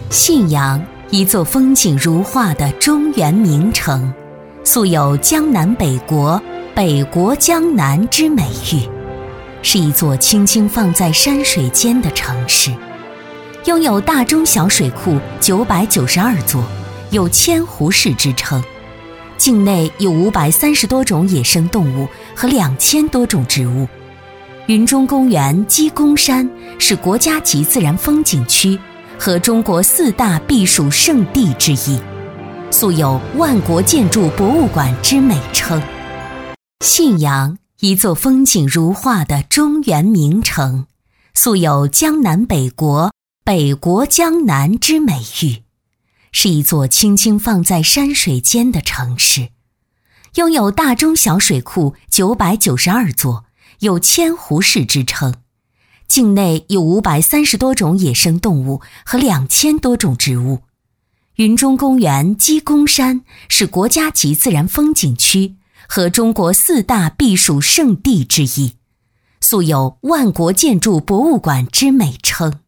信阳，一座风景如画的中原名城，素有江南北国、北国江南之美誉，是一座轻轻放在山水间的城市，拥有大中小水库992座，有千湖市之称，境内有530多种野生动物和2000多种植物。云中公园鸡公山是国家级自然风景区和中国4大避暑胜地之一，素有万国建筑博物馆之美称。信阳，一座风景如画的中原名城，素有江南北国、北国江南之美誉，是一座轻轻放在山水间的城市，拥有大中小水库992座，有千湖市之称，境内有530多种野生动物和2000多种植物。云中公园鸡公山是国家级自然风景区和中国4大避暑胜地之一，素有万国建筑博物馆之美称。